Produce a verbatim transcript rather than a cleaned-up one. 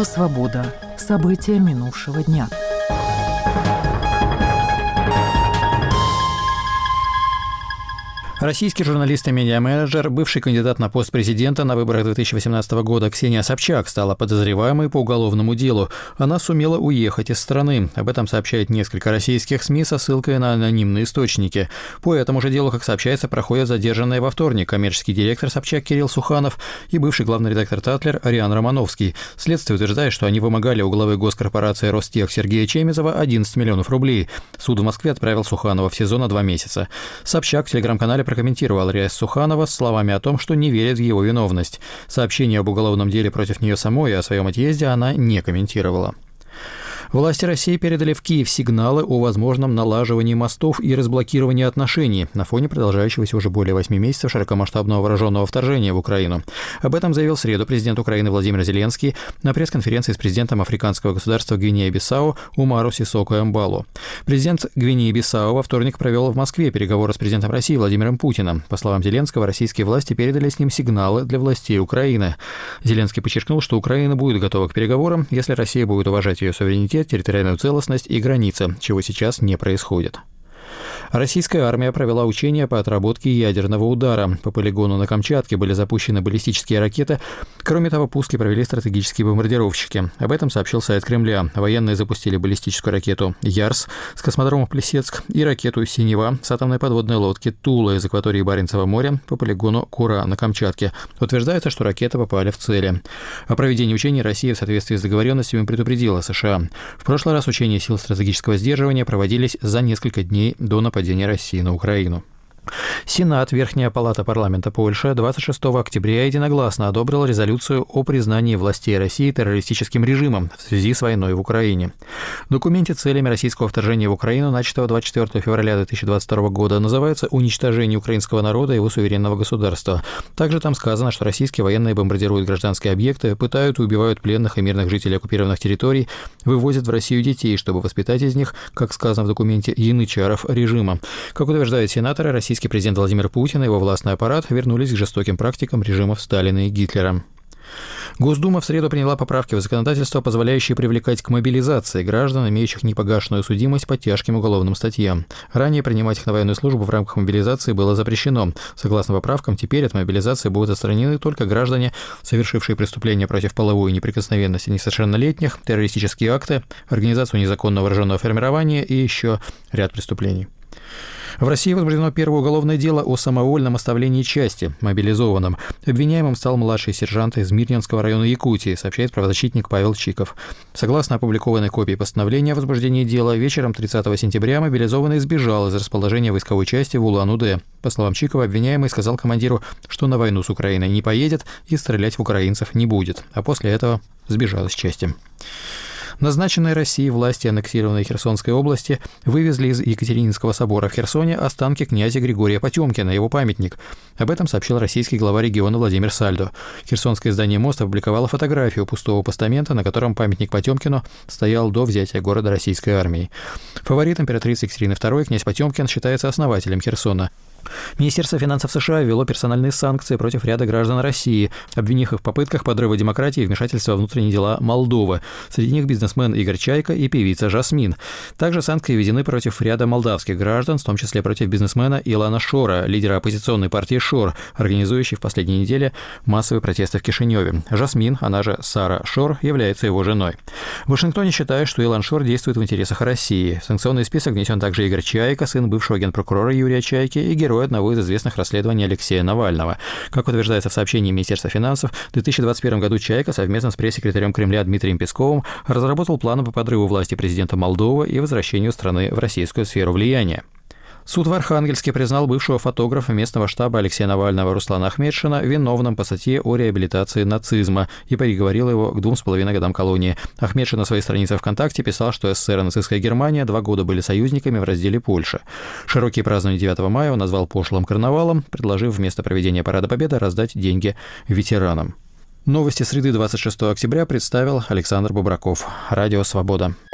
Радио «Свобода». События минувшего дня. Российский журналист и медиа-менеджер, бывший кандидат на пост президента на выборах две тысячи восемнадцатого года Ксения Собчак стала подозреваемой по уголовному делу. Она сумела уехать из страны. Об этом сообщает несколько российских СМИ со ссылкой на анонимные источники. По этому же делу, как сообщается, проходят задержанные во вторник коммерческий директор Собчак Кирилл Суханов и бывший главный редактор «Татлер» Ариан Романовский. Следствие утверждает, что они вымогали у главы госкорпорации «Ростех» Сергея Чемезова одиннадцать миллионов рублей. Суд в Москве отправил Суханова в СИЗО на два месяца. Собчак в телеграм-канале прокомментировал арест Суханова словами о том, что не верит в его виновность. Сообщение об уголовном деле против нее самой и о своем отъезде она не комментировала. Власти России передали в Киев сигналы о возможном налаживании мостов и разблокировании отношений на фоне продолжающегося уже более восьми месяцев широкомасштабного вооруженного вторжения в Украину. Об этом заявил в среду президент Украины Владимир Зеленский на пресс-конференции с президентом африканского государства Гвинея-Бисау Умару Сисоко Эмбало. Президент Гвинеи-Бисау во вторник провел в Москве переговоры с президентом России Владимиром Путиным. По словам Зеленского, российские власти передали с ним сигналы для властей Украины. Зеленский подчеркнул, что Украина будет готова к переговорам, если Россия будет уважать ее суверенитет, территориальную целостность и границы, чего сейчас не происходит. Российская армия провела учения по отработке ядерного удара. По полигону на Камчатке были запущены баллистические ракеты. Кроме того, пуски провели стратегические бомбардировщики. Об этом сообщил сайт Кремля. Военные запустили баллистическую ракету «Ярс» с космодрома Плесецк и ракету «Синева» с атомной подводной лодки «Тула» из акватории Баренцева моря по полигону Кура на Камчатке. Утверждается, что ракеты попали в цели. О проведении учений Россия в соответствии с договоренностями предупредила США. В прошлый раз учения сил стратегического сдерживания проводились за несколько дней до нападения России на Украину. Сенат, Верхняя палата парламента Польши, двадцать шестого октября единогласно одобрил резолюцию о признании властей России террористическим режимом в связи с войной в Украине. В документе целями российского вторжения в Украину, начатого двадцать четвёртого февраля две тысячи двадцать второго года, называется уничтожение украинского народа и его суверенного государства. Также там сказано, что российские военные бомбардируют гражданские объекты, пытают и убивают пленных и мирных жителей оккупированных территорий, вывозят в Россию детей, чтобы воспитать из них, как сказано в документе, янычаров режима. Как утверждают сенаторы, российские Российский президент Владимир Путин и его властный аппарат вернулись к жестоким практикам режимов Сталина и Гитлера. Госдума в среду приняла поправки в законодательство, позволяющие привлекать к мобилизации граждан, имеющих непогашенную судимость по тяжким уголовным статьям. Ранее принимать их на военную службу в рамках мобилизации было запрещено. Согласно поправкам, теперь от мобилизации будут отстранены только граждане, совершившие преступления против половой неприкосновенности несовершеннолетних, террористические акты, организацию незаконного вооруженного формирования и еще ряд преступлений. В России возбуждено первое уголовное дело о самовольном оставлении части мобилизованным. Обвиняемым стал младший сержант из Мирнинского района Якутии, сообщает правозащитник Павел Чиков. Согласно опубликованной копии постановления о возбуждении дела, вечером тридцатого сентября мобилизованный сбежал из расположения войсковой части в Улан-Удэ. По словам Чикова, обвиняемый сказал командиру, что на войну с Украиной не поедет и стрелять в украинцев не будет, а после этого сбежал из части. Назначенные Россией власти аннексированной Херсонской области вывезли из Екатерининского собора в Херсоне останки князя Григория Потёмкина, его памятник. Об этом сообщил российский глава региона Владимир Сальдо. Херсонское издание «Мост» опубликовало фотографию пустого постамента, на котором памятник Потёмкину стоял до взятия города российской армией. Фаворит императрицы Екатерины второй князь Потёмкин считается основателем Херсона. Министерство финансов США ввело персональные санкции против ряда граждан России, обвинив их в попытках подрыва демократии и вмешательства во внутренние дела Молдовы. Среди них бизнесмен Игорь Чайка и певица Жасмин. Также санкции введены против ряда молдавских граждан, в том числе против бизнесмена Илана Шора, лидера оппозиционной партии Шор, организующей в последние недели массовые протесты в Кишиневе. Жасмин, она же Сара Шор, является его женой. В Вашингтоне считают, что Илан Шор действует в интересах России. В санкционный список внесен также Игорь Чайка, сын бывшего генпрокурора Юрия Чайки и герой одного из известных расследований Алексея Навального. Как утверждается в сообщении Министерства финансов, в две тысячи двадцать первом году Чайка совместно с пресс-секретарем Кремля Дмитрием Песковым разработал планы по подрыву власти президента Молдовы и возвращению страны в российскую сферу влияния. Суд в Архангельске признал бывшего фотографа местного штаба Алексея Навального Руслана Ахметшина виновным по статье о реабилитации нацизма и приговорил его к двум с половиной годам колонии. Ахметшин на своей странице ВКонтакте писал, что СССР и нацистская Германия два года были союзниками в разделе Польши. Широкие празднования девятого мая он назвал пошлым карнавалом, предложив вместо проведения Парада Победы раздать деньги ветеранам. Новости среды двадцать шестого октября представил Александр Бобраков. Радио «Свобода».